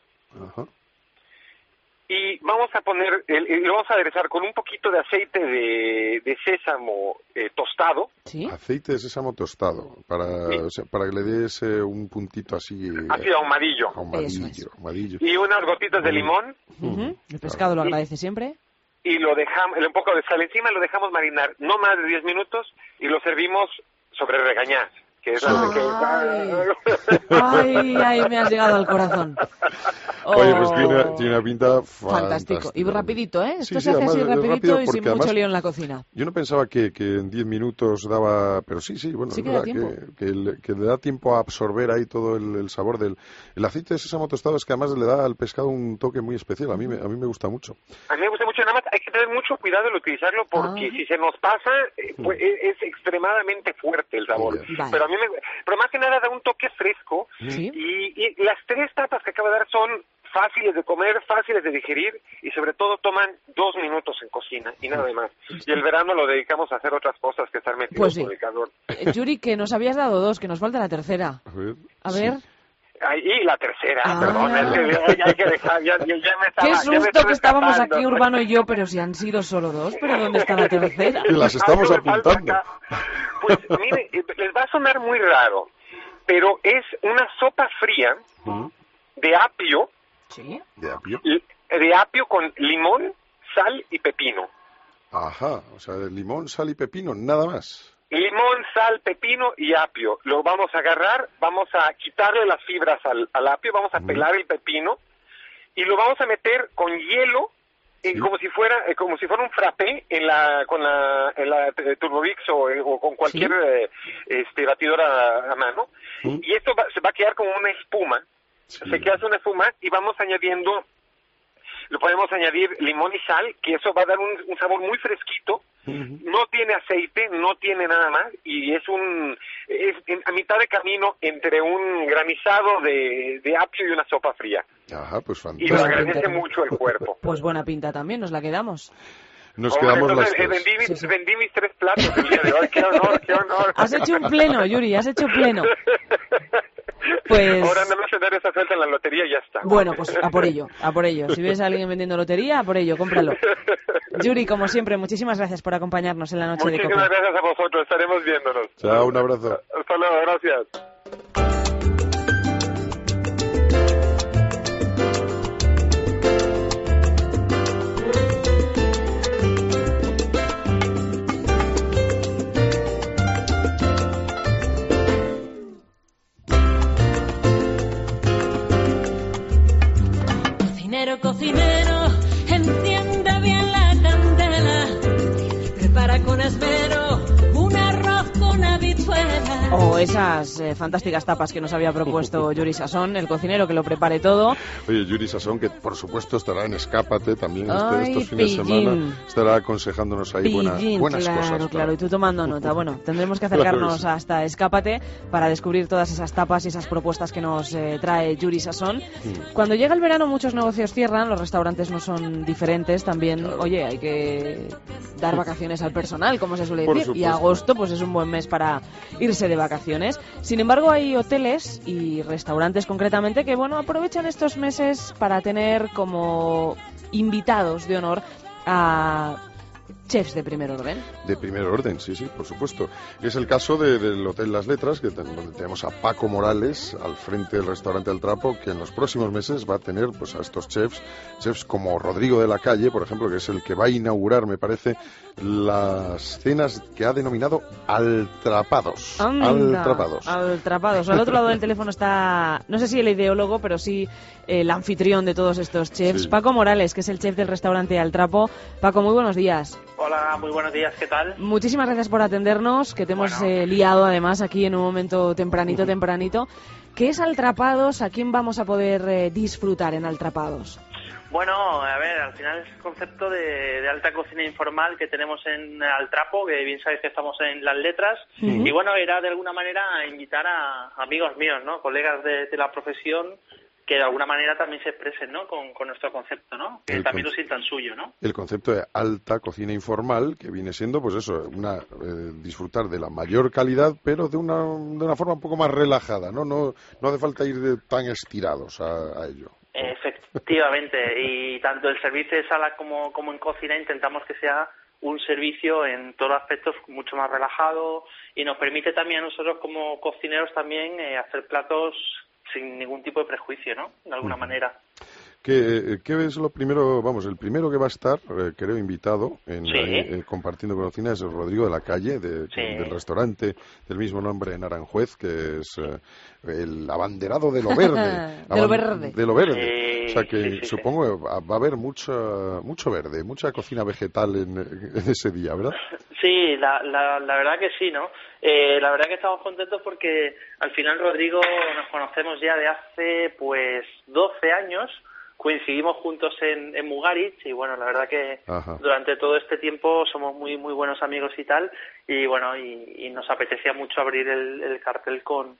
y vamos a poner, lo vamos a aderezar con un poquito de aceite de sésamo tostado. Aceite de sésamo tostado, para que le des un puntito así ahumadillo. Ahumadillo. Y unas gotitas de limón. El pescado lo agradece siempre. Y lo dejamos, un poco de sal encima, lo dejamos marinar no más de 10 minutos y lo servimos sobre regañás. Que es ay, me has llegado al corazón. Oye, pues tiene una pinta fantástico. Y rapidito, ¿eh? Esto se hace así rapidito y sin mucho lío en la cocina. Yo no pensaba que en 10 minutos daba... Pero sí, bueno, sí, es verdad que le da tiempo a absorber ahí todo el sabor del... El aceite de sésamo tostado es que además le da al pescado un toque muy especial. A mí me gusta mucho. A mí me gusta mucho, nada más hay que tener mucho cuidado al utilizarlo porque si se nos pasa, pues es extremadamente fuerte el sabor. Pero pero más que nada da un toque fresco y las 3 tapas que acabo de dar son fáciles de comer, fáciles de digerir y sobre todo toman 2 minutos en cocina y nada más. Y el verano lo dedicamos a hacer otras cosas que estar metidos por el calor. Yuri, que nos habías dado 2, que nos falta la tercera. A ver. Y la tercera, perdón, hay que dejar, ya me estaba... Qué susto que estábamos aquí, Urbano y yo, pero si han sido solo 2, ¿pero dónde está la tercera? Que las estamos apuntando. Pues mire, les va a sonar muy raro, pero es una sopa fría de apio. ¿Sí? ¿De apio con limón, sal y pepino. Ajá, o sea, de limón, sal y pepino, nada más. Limón, sal, pepino y apio. Lo vamos a agarrar, vamos a quitarle las fibras al apio, vamos a pelar el pepino y lo vamos a meter con hielo, como si fuera un frappé en la Turbovix o con cualquier batidora a mano. Y esto se va a quedar como una espuma. Se queda una espuma y vamos añadiendo, lo podemos añadir limón y sal, que eso va a dar un sabor muy fresquito. No tiene aceite, no tiene nada más y es a mitad de camino entre un granizado de apio y una sopa fría. Ajá, pues fantástico. Y lo agradece mucho el cuerpo. Pues buena pinta también, nos la quedamos. Quedamos entonces, las 3. Vendí mis 3 platos el día de hoy. ¡Qué honor! Has hecho un pleno, Yuri, has hecho pleno. Pues... Ahora nada más tener esa suelta en la lotería y ya está. Bueno, pues a por ello. Si ves a alguien vendiendo lotería, a por ello, cómpralo. Yuri, como siempre, muchísimas gracias por acompañarnos en la noche de COPE. Muchísimas gracias a vosotros, estaremos viéndonos. Chao, un abrazo. Hasta luego, gracias. Cocinero, enciende bien la candela. O esas fantásticas tapas que nos había propuesto Yuri Sasson, el cocinero que lo prepare todo. Oye, Yuri Sasson, que por supuesto estará en Escápate también estos fines de semana, estará aconsejándonos ahí buenas cosas. Claro, y tú tomando nota. Bueno, tendremos que acercarnos hasta Escápate para descubrir todas esas tapas y esas propuestas que nos trae Yuri Sasson. Cuando llega el verano muchos negocios cierran, los restaurantes no son diferentes, también, oye, hay que dar vacaciones al personal, como se suele decir, y agosto pues es un buen mes para irse de vacaciones. Sin embargo, hay hoteles y restaurantes concretamente que, bueno, aprovechan estos meses para tener como invitados de honor a chefs de primer orden. De primer orden, sí, por supuesto. Es el caso del Hotel Las Letras, donde tenemos a Paco Morales al frente del restaurante El Trapo, que en los próximos meses va a tener pues a estos chefs como Rodrigo de la Calle, por ejemplo, que es el que va a inaugurar, me parece, las cenas que ha denominado Altrapados. Altrapados. Al otro lado del teléfono está, no sé si el ideólogo, pero sí el anfitrión de todos estos chefs, sí. Paco Morales, que es el chef del restaurante Al Trapo. Paco, muy buenos días. Hola, muy buenos días, ¿qué tal? Muchísimas gracias por atendernos, que te hemos liado además aquí en un momento tempranito. ¿Qué es Altrapados? ¿A quién vamos a poder disfrutar en Altrapados? Bueno, a ver, al final es el concepto de alta cocina informal que tenemos en Al Trapo, que bien sabéis que estamos en Las Letras, y bueno, era de alguna manera invitar a amigos míos, ¿no? Colegas de la profesión, que de alguna manera también se expresen, ¿no? Con nuestro concepto, ¿no? Que también lo sientan suyo, ¿no? El concepto de alta cocina informal, que viene siendo, pues eso, disfrutar de la mayor calidad, pero de una forma un poco más relajada, ¿no? No hace falta ir tan estirados a ello. Efectivamente, y tanto el servicio de sala como en cocina intentamos que sea un servicio en todos los aspectos mucho más relajado y nos permite también a nosotros como cocineros también hacer platos sin ningún tipo de prejuicio, ¿no? De alguna manera. ¿Qué es lo primero? Vamos, el primero que va a estar, creo, invitado compartiendo con cocina es el Rodrigo de la Calle, del restaurante del mismo nombre en Aranjuez, que es el abanderado de lo verde. De lo verde. O sea que supongo va a haber mucho verde, mucha cocina vegetal en ese día, ¿verdad? Sí, la verdad que sí, ¿no? La verdad que estamos contentos porque al final Rodrigo nos conocemos ya de hace pues 12 años. Coincidimos juntos en Mugaritz y bueno, la verdad que durante todo este tiempo somos muy muy buenos amigos y tal, y bueno, y nos apetecía mucho abrir el cartel con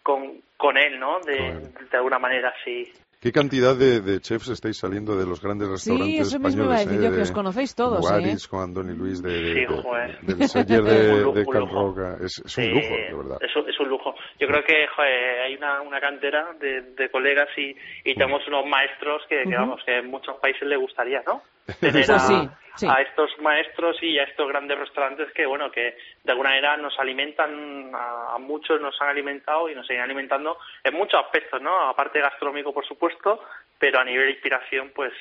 él, ¿no? De alguna manera, sí. ¿Qué cantidad de chefs estáis saliendo de los grandes restaurantes españoles? Sí, eso mismo iba a decir yo, que os conocéis todos, Mugaritz, con Andoni Luis, del Seller de Can Roca. Es un lujo, de verdad. Es un lujo. Yo creo que hay una cantera de colegas y tenemos unos maestros que vamos, que en muchos países les gustaría, ¿no? Tener a estos maestros y a estos grandes restaurantes que, bueno, que de alguna manera nos alimentan, a muchos nos han alimentado y nos siguen alimentando en muchos aspectos, ¿no? Aparte gastronómico, por supuesto, pero a nivel de inspiración, pues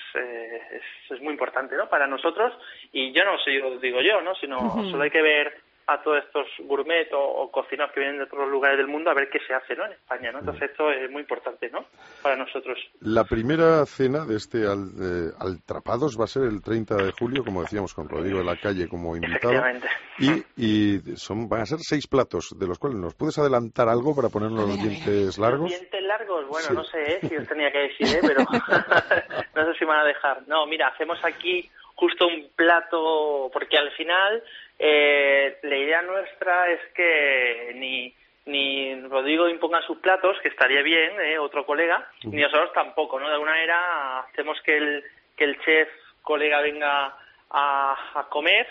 es muy importante, ¿no? Para nosotros, y yo no sé, digo yo, ¿no? Sino solo hay que ver a todos estos gourmet o cocineros que vienen de otros lugares del mundo a ver qué se hace, ¿no? En España, ¿no? Entonces esto es muy importante, ¿no? Para nosotros. La primera cena de este Altrapados va a ser el 30 de julio, como decíamos, con Rodrigo de la Calle como invitado. Efectivamente. Y van a ser 6 platos, de los cuales nos puedes adelantar algo para ponernos los dientes largos. ¿Los dientes largos? Bueno, no sé si os tenía que decir, pero no sé si me van a dejar. No, mira, hacemos aquí justo un plato, porque al final la idea nuestra es que ni Rodrigo imponga sus platos, que estaría bien, otro colega, ni nosotros tampoco, ¿no? De alguna manera hacemos que el chef colega venga a comer,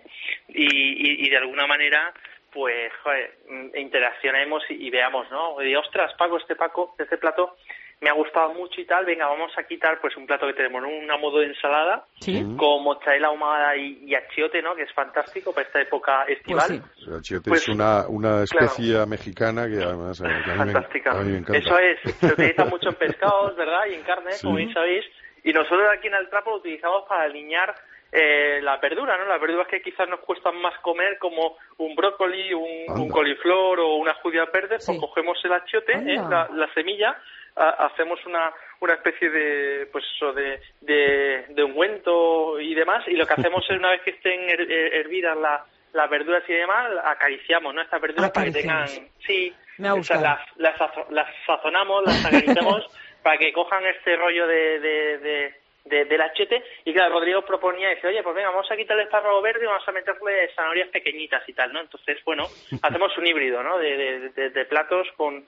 y de alguna manera pues interaccionemos y veamos, ¿no? Y ostras, Paco, este plato me ha gustado mucho y tal, venga, vamos a quitar pues un plato que tenemos, ¿no? Una modo de ensalada con mozzarella ahumada y achiote, ¿no? Que es fantástico para esta época estival. Pues sí. El achiote es una especia mexicana que además fantástica. A mí me encanta. Eso es, se utiliza mucho en pescados, ¿verdad? Y en carne, como bien sabéis, y nosotros aquí en el Trapo lo utilizamos para alinear la verdura, ¿no? Las verduras que quizás nos cuestan más comer, como un brócoli, un coliflor o unas judías verdes, pues cogemos el achiote, la semilla, hacemos una especie de pues eso de ungüento y demás, y lo que hacemos es, una vez que estén hervidas las verduras y demás, acariciamos, ¿no? Estas verduras para que tengan... Sí, las sazonamos, las acariciamos para que cojan este rollo del achete. Y claro, Rodrigo proponía, dice, oye, pues venga, vamos a quitarle el espárrago verde y vamos a meterle zanahorias pequeñitas y tal, ¿no? Entonces, bueno, hacemos un híbrido, ¿no? De platos con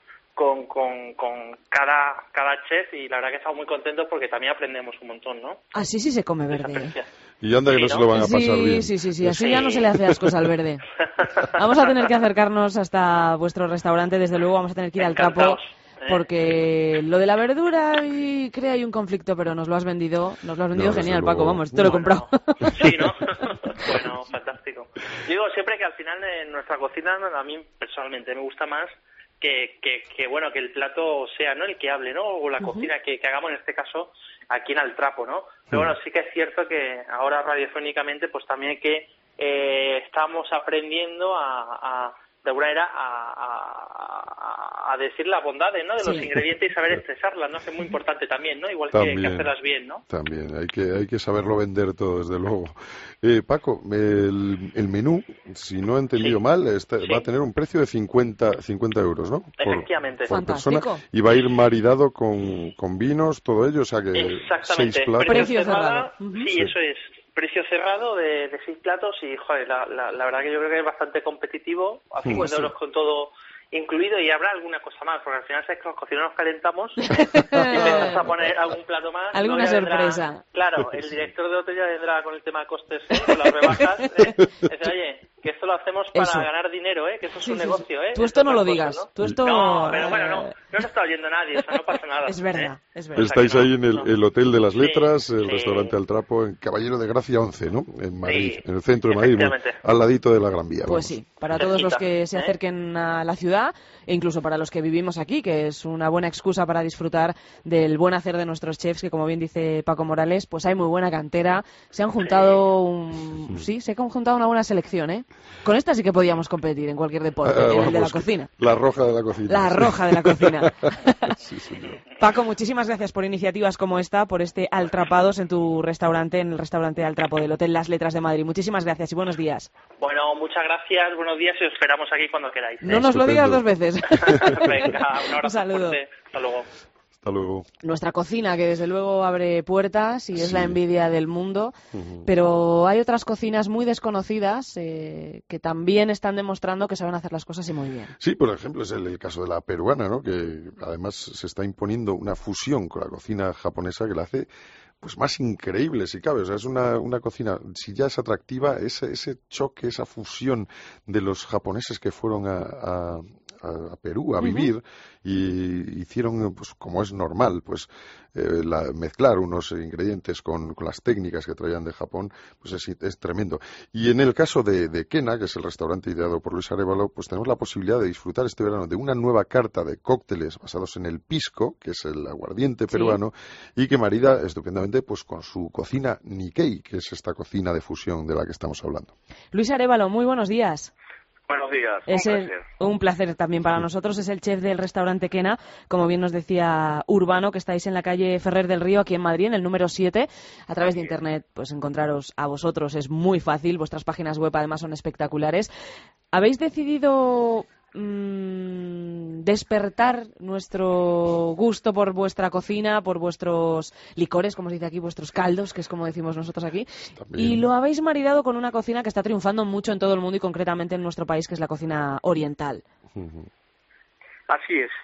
cada chef, y la verdad que estamos muy contentos porque también aprendemos un montón, ¿no? Así sí se come verde. Y anda que no se lo van a pasar bien. Sí, así ya no se le hace ascos al verde. Vamos a tener que acercarnos hasta vuestro restaurante, desde luego vamos a tener que ir al trapo, porque lo de la verdura crea ahí un conflicto, pero nos lo has vendido genial, Paco, vamos, te lo he comprado. Sí, ¿no? Bueno, fantástico. Digo siempre que al final en nuestra cocina, a mí personalmente me gusta más que bueno, que el plato sea, ¿no?, el que hable, ¿no?, o la cocina que hagamos en este caso aquí en Altrapo, ¿no? Pero bueno, sí que es cierto que ahora radiofónicamente pues también que estamos aprendiendo de alguna manera a decir las bondades, ¿no?, de los ingredientes y saber expresarlas, ¿no? Que es muy importante también, ¿no? Igual que hacerlas bien, ¿no? También, hay que saberlo vender todo, desde luego. Paco, el menú, si no he entendido mal, va a tener un precio de 50 euros, ¿no? Efectivamente. Por persona, y va a ir maridado con vinos, todo ello, o sea que... Exactamente. 6 platos. Precio cerrado. Sí, eso es. Precio cerrado de 6 platos y, joder, la verdad que yo creo que es bastante competitivo, a 50 euros con todo incluido, y habrá alguna cosa más, porque al final sabes que los cocineros nos calentamos y empezamos a poner algún plato más. Alguna sorpresa. Claro, el director de hotel ya vendrá con el tema de costes, con las rebajas. Dice, oye, que esto lo hacemos para ganar dinero, que esto es un negocio. Tú esto no lo digas. ¿No? Tú esto... No, pero bueno, no se está oyendo nadie, o sea, no pasa nada. Es verdad. Estáis ahí en el Hotel de las Letras, el restaurante Altrapo, en Caballero de Gracia 11, ¿no? En Madrid, en el centro de Madrid, al ladito de la Gran Vía. Pues sí, para todos los que se acerquen a la ciudad, e incluso para los que vivimos aquí, que es una buena excusa para disfrutar del buen hacer de nuestros chefs, que como bien dice Paco Morales, pues hay muy buena cantera, se han juntado una buena selección, ¿eh? Con esta sí que podíamos competir en cualquier deporte, en el de la cocina. La roja de la cocina. La roja de la cocina. Sí, señor. Paco, muchísimas gracias por iniciativas como esta, por este Altrapados en tu restaurante, en el restaurante Altrapo del Hotel Las Letras de Madrid. Muchísimas gracias y buenos días. Bueno, muchas gracias, buenos días y os esperamos aquí cuando queráis. No nos lo digas 2 veces. Venga, un abrazo. Un saludo. Fuerte. Hasta luego. Hasta luego. Nuestra cocina, que desde luego abre puertas y es la envidia del mundo, pero hay otras cocinas muy desconocidas que también están demostrando que saben hacer las cosas y muy bien. Sí, por ejemplo, es el caso de la peruana, ¿no? Que además se está imponiendo una fusión con la cocina japonesa que la hace pues más increíble, si cabe. O sea, es una cocina, si ya es atractiva, ese choque, esa fusión de los japoneses que fueron a Perú a vivir y hicieron, pues como es normal, pues mezclar unos ingredientes con las técnicas que traían de Japón, pues es tremendo. Y en el caso de Kena, que es el restaurante ideado por Luis Arévalo, pues tenemos la posibilidad de disfrutar este verano de una nueva carta de cócteles basados en el pisco, que es el aguardiente peruano, y que marida estupendamente pues con su cocina Nikkei, que es esta cocina de fusión de la que estamos hablando. Luis Arévalo, muy buenos días. Buenos días, un placer también para nosotros. Es el chef del restaurante Kena, como bien nos decía Urbano, que estáis en la calle Ferrer del Río, aquí en Madrid, en el número 7. A través de internet, pues encontraros a vosotros es muy fácil. Vuestras páginas web además son espectaculares. ¿Habéis decidido despertar nuestro gusto por vuestra cocina, por vuestros licores, como se dice aquí, vuestros caldos, que es como decimos nosotros aquí, y lo habéis maridado con una cocina que está triunfando mucho en todo el mundo y concretamente en nuestro país, que es la cocina oriental? Así es.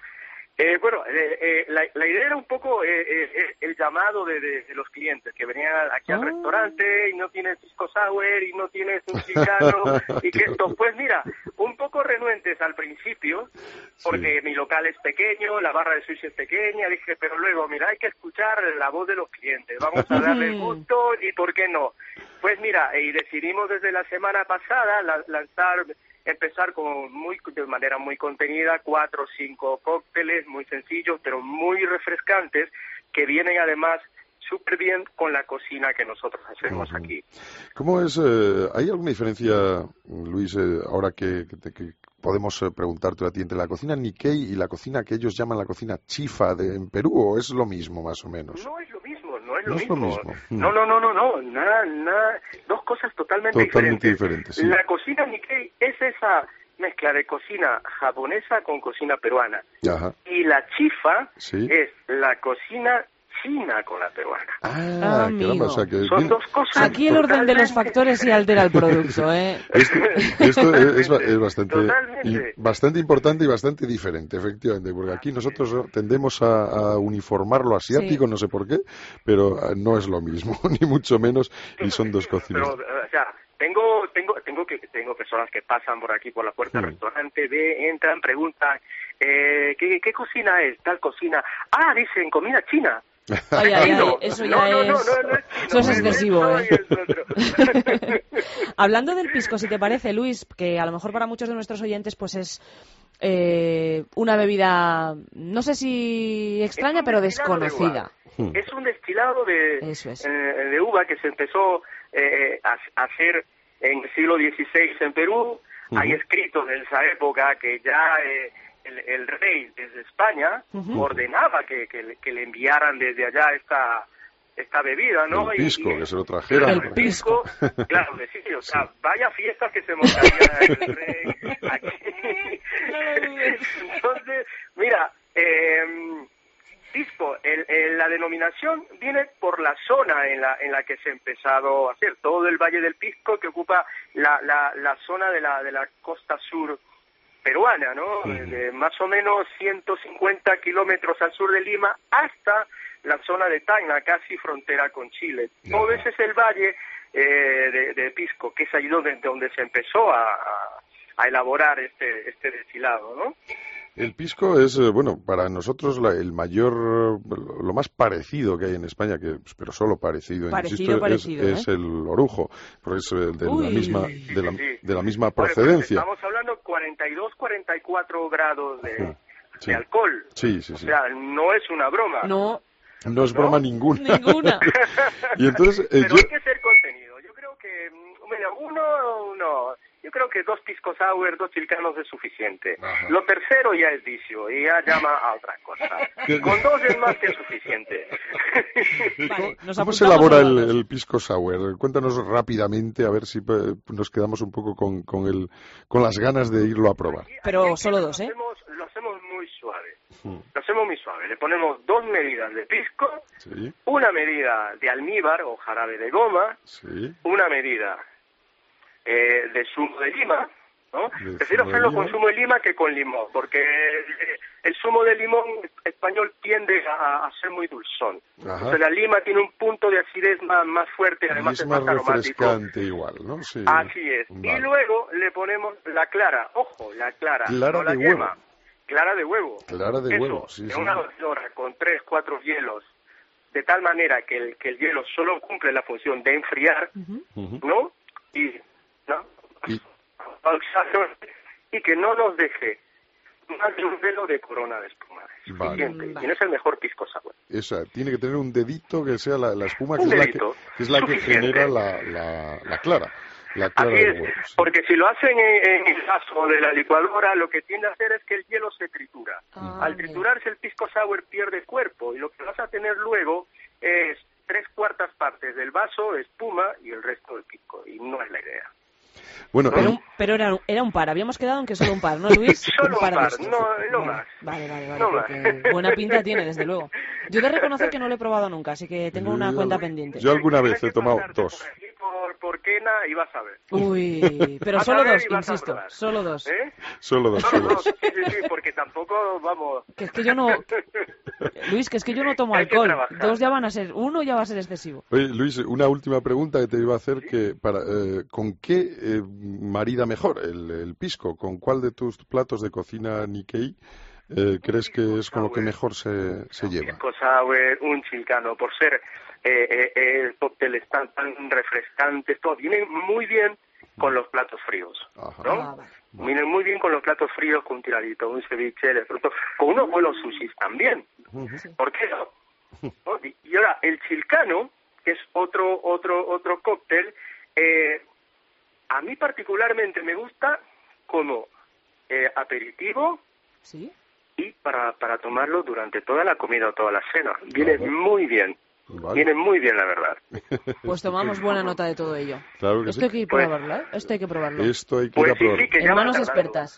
La idea era un poco el llamado de los clientes que venían aquí al restaurante y no tienes pisco sour y no tienes un chicano y que esto, pues mira, un poco renuentes al principio porque mi local es pequeño, la barra de sushi es pequeña, dije, pero luego mira, hay que escuchar la voz de los clientes, vamos a darle gusto y por qué no. Pues mira, y decidimos desde la semana pasada empezar de manera muy contenida, 4 o 5 cócteles muy sencillos, pero muy refrescantes, que vienen además súper bien con la cocina que nosotros hacemos aquí. ¿Cómo es? ¿Hay alguna diferencia, Luis, ahora que podemos preguntarte a ti, entre la cocina Nikkei y la cocina que ellos llaman la cocina chifa en Perú, o es lo mismo más o menos? No es lo mismo, no es lo mismo. No, nada, dos cosas totalmente diferentes. Sí. La cocina Nikkei es esa mezcla de cocina japonesa con cocina peruana. Ajá. Y la chifa sí. es la cocina china con la peruana. Caramba, o sea que son dos cosas. Aquí el orden de los factores sí altera el producto, ¿eh? Esto es bastante importante y bastante diferente, efectivamente, porque aquí nosotros tendemos a uniformar lo asiático, no sé por qué, pero no es lo mismo, ni mucho menos, y son dos cocinas. Pero, o sea, tengo personas que pasan por aquí por la puerta del restaurante, entran, preguntan, ¿qué cocina es? Tal cocina. Dicen comida china. Ay, eso ya eso es excesivo, Hablando del pisco, si te parece, Luis, que a lo mejor para muchos de nuestros oyentes pues es una bebida, no sé si extraña, pero desconocida. Es un destilado de uva que se empezó a hacer en el siglo XVI en Perú. Hay escritos de esa época que ya el rey desde España ordenaba que le enviaran desde allá esta bebida, ¿no? El pisco, que se lo trajeran. El pisco. Claro, sí, o sea, vaya fiestas que se montaría el rey aquí. Entonces, mira, pisco, la denominación viene por la zona en la que se ha empezado a hacer, todo el Valle del Pisco, que ocupa la zona de la costa sur peruana, ¿no? De más o menos 150 kilómetros al sur de Lima hasta la zona de Tacna, casi frontera con Chile. Todo ese es el valle de Pisco, que es ahí donde se empezó a elaborar este destilado, ¿no? El pisco es, para nosotros el mayor, lo más parecido que hay en España, pero solo parecido, es el orujo, porque es de la misma procedencia. Estamos hablando 42-44 grados de alcohol. Sí. O sea, no es una broma. No es broma ninguna. Y entonces, pero hay que ser contenido. Yo creo que, yo creo que 2 pisco sour, 2 chilcanos es suficiente. Ajá. Lo tercero ya es vicio y ya llama a otra cosa. Con 2 es más que suficiente. Vale, ¿Cómo se elabora el pisco sour? Cuéntanos rápidamente, a ver si nos quedamos un poco con las ganas de irlo a probar. Pero solo 2, ¿eh? Lo hacemos muy suave. Lo hacemos muy suave. Le ponemos 2 medidas de pisco, una medida de almíbar o jarabe de goma, una medida de zumo de lima, ¿no? Prefiero hacerlo con zumo de lima que con limón, porque el zumo de limón español tiende a ser muy dulzón. Entonces la lima tiene un punto de acidez más fuerte, además es más aromático. Refrescante igual, ¿no? Sí. Así es. Vale. Y luego le ponemos la clara, la clara no la yema. Clara de huevo. Clara de huevo, sí. En una batidora con 3-4 hielos, de tal manera que el hielo solo cumple la función de enfriar, ¿no? Y que no nos deje más de un velo de corona de espuma. Suficiente. Y no es el mejor pisco sour. Esa, tiene que tener un dedito que sea la espuma, que es la que genera la clara. La clara Así del huevo, es, porque si lo hacen en el vaso de la licuadora, lo que tiende a hacer es que el hielo se tritura. Al triturarse el pisco sour pierde cuerpo y lo que vas a tener luego es 3/4 partes del vaso, espuma y el resto del pisco, y no es la idea. Bueno, pero era un par, habíamos quedado en que solo un par, ¿no, Luis? Solo un par, no más. Vale, no porque buena pinta tiene, desde luego. Yo he de reconocer que no lo he probado nunca, así que tengo una cuenta pendiente. Yo alguna vez he tomado 2. Por Quena y vas a ver. Uy, pero solo 2, insisto, solo 2. Solo 2. Sí, porque tampoco, vamos... Que es que yo no... Luis, que es que yo no tomo alcohol. 2 ya van a ser, 1 ya va a ser excesivo. Oye, Luis, una última pregunta que te iba a hacer, que ¿con qué marida mejor el pisco? ¿Con cuál de tus platos de cocina Nikkei crees que es con lo que mejor se lleva? Pisco sour, un chilcano, por ser cócteles tan refrescantes, todo viene muy bien con los platos fríos, ¿no? Vienen muy bien con los platos fríos, con un tiradito, un ceviche, de pronto, con unos buenos sushis también. ¿Por qué no? Y ahora, el chilcano, que es otro cóctel, a mí particularmente me gusta como aperitivo y para tomarlo durante toda la comida o toda la cena. Viene muy bien. Vale. Viene muy bien, la verdad. Pues tomamos buena nota de todo ello. Claro que Esto sí. hay que probarlo, ¿eh? Esto hay que probarlo. Esto hay que ir a probarlo. Sí, que ya en van manos tardando. expertas.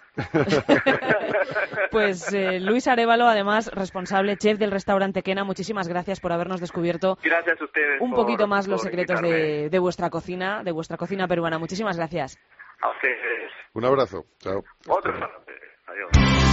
Pues Luis Arévalo, además responsable chef del restaurante Quena, muchísimas gracias por habernos descubierto Gracias a ustedes un por- poquito más los por secretos invitarme. de vuestra cocina peruana. Muchísimas gracias. A ustedes. Un abrazo. Chao. Otro. Adiós.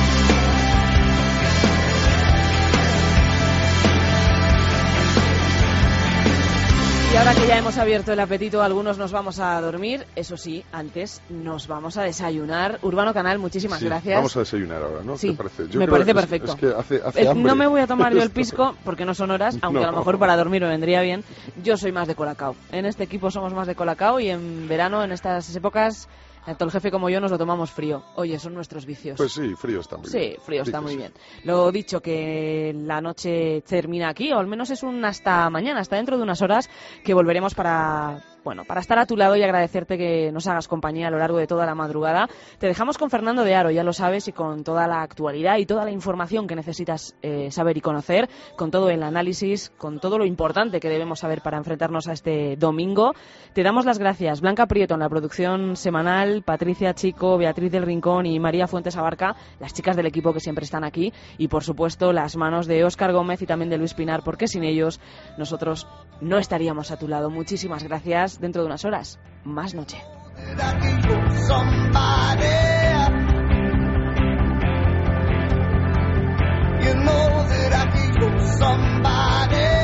Y ahora que ya hemos abierto el apetito, algunos nos vamos a dormir. Eso sí, antes nos vamos a desayunar. Urbano Canal, muchísimas Sí, gracias. Vamos a desayunar ahora, ¿no? Sí, ¿Te parece? me parece perfecto. Es que hace hambre. No me voy a tomar yo el pisco porque no son horas, aunque No. a lo mejor para dormir me vendría bien. Yo soy más de Colacao. En este equipo somos más de Colacao y en verano, en estas épocas, tanto el jefe como yo nos lo tomamos frío. Oye, son nuestros vicios. Pues sí, frío está muy bien. Sí, frío está que muy sí. bien. Lo dicho, que la noche termina aquí, o al menos es un hasta mañana, hasta dentro de unas horas, que volveremos para estar a tu lado y agradecerte que nos hagas compañía a lo largo de toda la madrugada. Te dejamos con Fernando de Aro, ya lo sabes, y con toda la actualidad y toda la información que necesitas saber y conocer, con todo el análisis, con todo lo importante que debemos saber para enfrentarnos a este domingo. Te damos las gracias. Blanca Prieto en la producción semanal, Patricia Chico, Beatriz del Rincón y María Fuentes Abarca, las chicas del equipo que siempre están aquí, y por supuesto las manos de Óscar Gómez y también de Luis Pinar, porque sin ellos nosotros no estaríamos a tu lado. Muchísimas gracias. Dentro de unas horas, más noche. You know that I can go somebody.